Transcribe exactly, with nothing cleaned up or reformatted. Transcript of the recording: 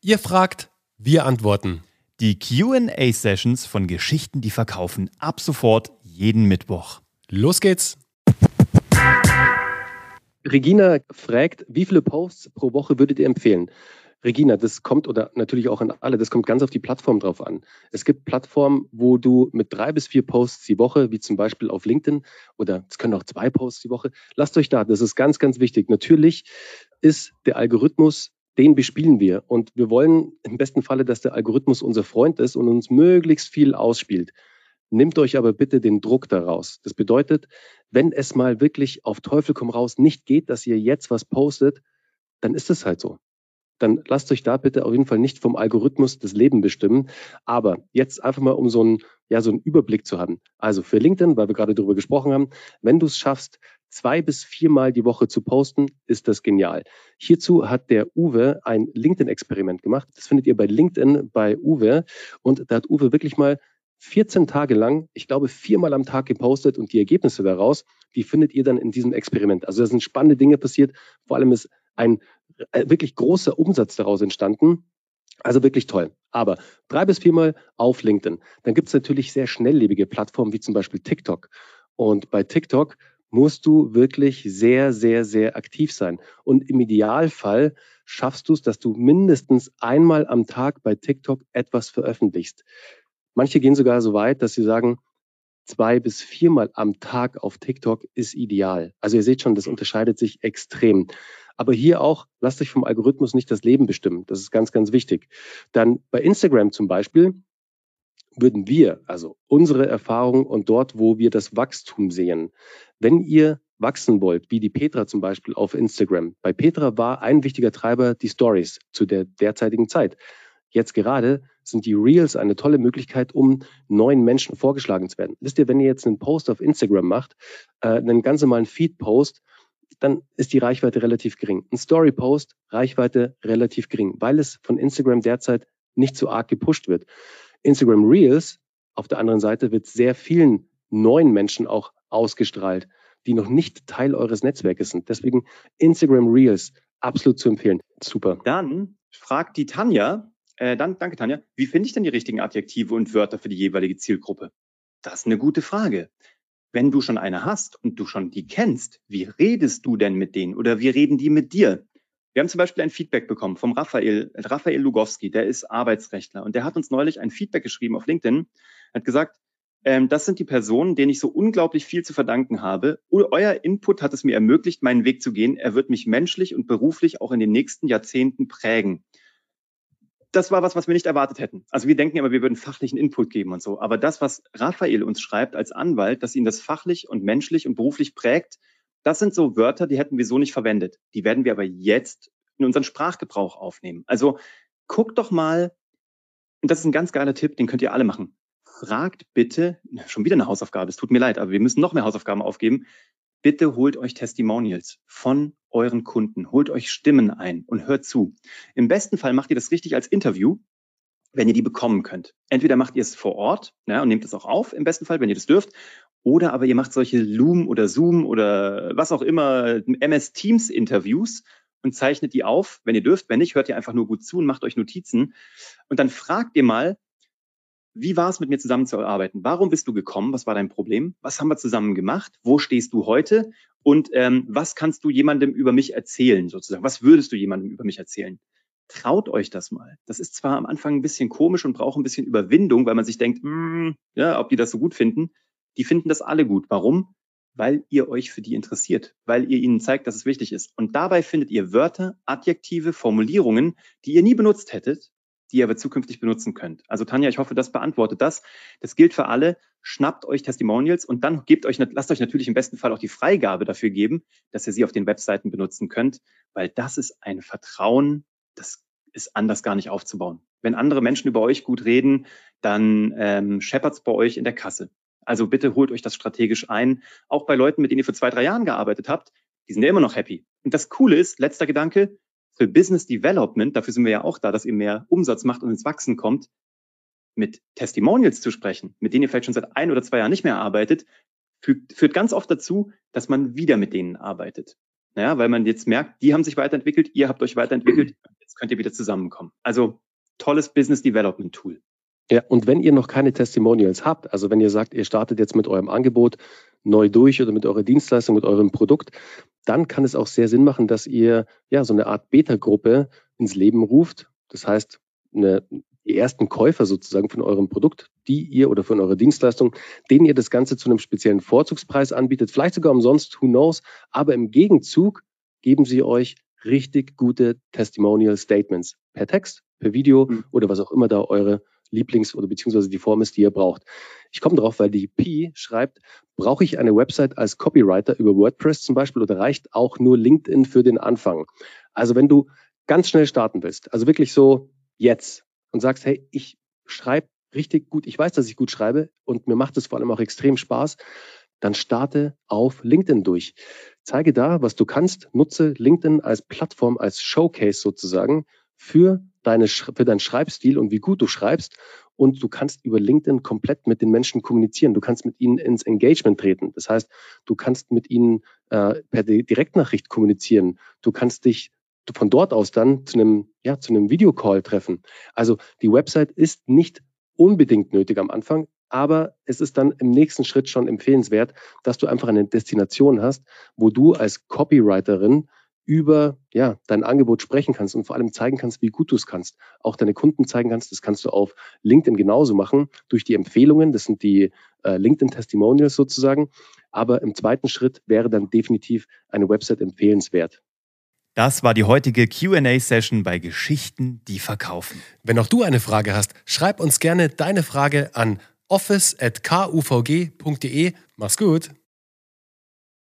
Ihr fragt, wir antworten. Die Q and A-Sessions von Geschichten, die verkaufen, ab sofort jeden Mittwoch. Los geht's! Regina fragt, wie viele Posts pro Woche würdet ihr empfehlen? Regina, das kommt, oder natürlich auch an alle, das kommt ganz auf die Plattform drauf an. Es gibt Plattformen, wo du mit drei bis vier Posts die Woche, wie zum Beispiel auf LinkedIn, oder es können auch zwei Posts die Woche, lasst euch da, das ist ganz, ganz wichtig. Natürlich ist der Algorithmus, den bespielen wir, und wir wollen im besten Falle, dass der Algorithmus unser Freund ist und uns möglichst viel ausspielt. Nehmt euch aber bitte den Druck daraus. Das bedeutet, wenn es mal wirklich auf Teufel komm raus nicht geht, dass ihr jetzt was postet, dann ist es halt so. Dann lasst euch da bitte auf jeden Fall nicht vom Algorithmus das Leben bestimmen. Aber jetzt einfach mal, um so einen, ja, so einen Überblick zu haben. Also für LinkedIn, weil wir gerade darüber gesprochen haben, wenn du es schaffst, zwei bis viermal die Woche zu posten, ist das genial. Hierzu hat der Uwe ein LinkedIn-Experiment gemacht. Das findet ihr bei LinkedIn bei Uwe. Und da hat Uwe wirklich mal vierzehn Tage lang, ich glaube, viermal am Tag gepostet, und die Ergebnisse daraus, die findet ihr dann in diesem Experiment. Also da sind spannende Dinge passiert. Vor allem ist ein wirklich großer Umsatz daraus entstanden. Also wirklich toll. Aber drei bis viermal auf LinkedIn. Dann gibt es natürlich sehr schnelllebige Plattformen wie zum Beispiel TikTok. Und bei TikTok musst du wirklich sehr, sehr, sehr aktiv sein. Und im Idealfall schaffst du es, dass du mindestens einmal am Tag bei TikTok etwas veröffentlichst. Manche gehen sogar so weit, dass sie sagen, zwei bis viermal am Tag auf TikTok ist ideal. Also ihr seht schon, das unterscheidet sich extrem. Aber hier auch, lasst euch vom Algorithmus nicht das Leben bestimmen. Das ist ganz, ganz wichtig. Dann bei Instagram zum Beispiel würden wir, also unsere Erfahrung und dort, wo wir das Wachstum sehen, wenn ihr wachsen wollt, wie die Petra zum Beispiel auf Instagram. Bei Petra war ein wichtiger Treiber die Stories zu der derzeitigen Zeit. Jetzt gerade sind die Reels eine tolle Möglichkeit, um neuen Menschen vorgeschlagen zu werden. Wisst ihr, wenn ihr jetzt einen Post auf Instagram macht, äh, einen ganz normalen Feed-Post, dann ist die Reichweite relativ gering. Ein Story-Post, Reichweite relativ gering, weil es von Instagram derzeit nicht so arg gepusht wird. Instagram Reels, auf der anderen Seite, wird sehr vielen neuen Menschen auch ausgestrahlt, die noch nicht Teil eures Netzwerkes sind. Deswegen Instagram Reels, absolut zu empfehlen. Super. Dann fragt die Tanja, äh, dann, danke Tanja, wie finde ich denn die richtigen Adjektive und Wörter für die jeweilige Zielgruppe? Das ist eine gute Frage. Wenn du schon eine hast und du schon die kennst, wie redest du denn mit denen oder wie reden die mit dir? Wir haben zum Beispiel ein Feedback bekommen vom Raphael, Raphael Lugowski, der ist Arbeitsrechtler, und der hat uns neulich ein Feedback geschrieben auf LinkedIn, hat gesagt, ähm, das sind die Personen, denen ich so unglaublich viel zu verdanken habe. Euer Input hat es mir ermöglicht, meinen Weg zu gehen. Er wird mich menschlich und beruflich auch in den nächsten Jahrzehnten prägen. Das war was, was wir nicht erwartet hätten. Also wir denken immer, wir würden fachlichen Input geben und so. Aber das, was Raphael uns schreibt als Anwalt, dass ihn das fachlich und menschlich und beruflich prägt, das sind so Wörter, die hätten wir so nicht verwendet. Die werden wir aber jetzt in unseren Sprachgebrauch aufnehmen. Also guckt doch mal, und das ist ein ganz geiler Tipp, den könnt ihr alle machen. Fragt bitte, schon wieder eine Hausaufgabe, es tut mir leid, aber wir müssen noch mehr Hausaufgaben aufgeben. Bitte holt euch Testimonials von euren Kunden, holt euch Stimmen ein und hört zu. Im besten Fall macht ihr das richtig als Interview, wenn ihr die bekommen könnt. Entweder macht ihr es vor Ort, ja, und nehmt es auch auf, im besten Fall, wenn ihr das dürft, oder aber ihr macht solche Loom oder Zoom oder was auch immer, M S Teams Interviews und zeichnet die auf, wenn ihr dürft. Wenn nicht, hört ihr einfach nur gut zu und macht euch Notizen. Und dann fragt ihr mal, wie war es, mit mir zusammenzuarbeiten? Warum bist du gekommen? Was war dein Problem? Was haben wir zusammen gemacht? Wo stehst du heute? Und ähm, was kannst du jemandem über mich erzählen, sozusagen? Was würdest du jemandem über mich erzählen? Traut euch das mal. Das ist zwar am Anfang ein bisschen komisch und braucht ein bisschen Überwindung, weil man sich denkt, mh, ja, ob die das so gut finden. Die finden das alle gut. Warum? Weil ihr euch für die interessiert, weil ihr ihnen zeigt, dass es wichtig ist. Und dabei findet ihr Wörter, Adjektive, Formulierungen, die ihr nie benutzt hättet, die ihr aber zukünftig benutzen könnt. Also Tanja, ich hoffe, das beantwortet das. Das gilt für alle. Schnappt euch Testimonials und dann gebt euch, lasst euch natürlich im besten Fall auch die Freigabe dafür geben, dass ihr sie auf den Webseiten benutzen könnt, weil das ist ein Vertrauen, das ist anders gar nicht aufzubauen. Wenn andere Menschen über euch gut reden, dann ähm, scheppert's bei euch in der Kasse. Also bitte holt euch das strategisch ein. Auch bei Leuten, mit denen ihr vor zwei, drei Jahren gearbeitet habt, die sind ja immer noch happy. Und das Coole ist, letzter Gedanke, für Business Development, dafür sind wir ja auch da, dass ihr mehr Umsatz macht und ins Wachsen kommt, mit Testimonials zu sprechen, mit denen ihr vielleicht schon seit ein oder zwei Jahren nicht mehr arbeitet, führt, führt ganz oft dazu, dass man wieder mit denen arbeitet. Naja, weil man jetzt merkt, die haben sich weiterentwickelt, ihr habt euch weiterentwickelt, jetzt könnt ihr wieder zusammenkommen. Also tolles Business Development Tool. Ja, und wenn ihr noch keine Testimonials habt, also wenn ihr sagt, ihr startet jetzt mit eurem Angebot neu durch oder mit eurer Dienstleistung, mit eurem Produkt, dann kann es auch sehr Sinn machen, dass ihr ja so eine Art Beta-Gruppe ins Leben ruft. Das heißt, eine, die ersten Käufer sozusagen von eurem Produkt, die ihr oder von eurer Dienstleistung, denen ihr das Ganze zu einem speziellen Vorzugspreis anbietet, vielleicht sogar umsonst, who knows, aber im Gegenzug geben sie euch richtig gute Testimonial Statements per Text, per Video Mhm. oder was auch immer da eure Lieblings- oder beziehungsweise die Form ist, die ihr braucht. Ich komme drauf, weil die Pi schreibt, brauche ich eine Website als Copywriter über WordPress zum Beispiel oder reicht auch nur LinkedIn für den Anfang? Also wenn du ganz schnell starten willst, also wirklich so jetzt und sagst, hey, ich schreibe richtig gut, ich weiß, dass ich gut schreibe und mir macht es vor allem auch extrem Spaß, dann starte auf LinkedIn durch. Zeige da, was du kannst, nutze LinkedIn als Plattform, als Showcase sozusagen für, deine, für deinen Schreibstil und wie gut du schreibst. Und du kannst über LinkedIn komplett mit den Menschen kommunizieren. Du kannst mit ihnen ins Engagement treten. Das heißt, du kannst mit ihnen äh, per Direktnachricht kommunizieren. Du kannst dich von dort aus dann zu einem, ja, zu einem Videocall treffen. Also die Website ist nicht unbedingt nötig am Anfang, aber es ist dann im nächsten Schritt schon empfehlenswert, dass du einfach eine Destination hast, wo du als Copywriterin über ja, dein Angebot sprechen kannst und vor allem zeigen kannst, wie gut du es kannst. Auch deine Kunden zeigen kannst, das kannst du auf LinkedIn genauso machen, durch die Empfehlungen, das sind die äh, LinkedIn-Testimonials sozusagen. Aber im zweiten Schritt wäre dann definitiv eine Website empfehlenswert. Das war die heutige Q and A-Session bei Geschichten, die verkaufen. Wenn auch du eine Frage hast, schreib uns gerne deine Frage an office at k u v g punkt d e. Mach's gut!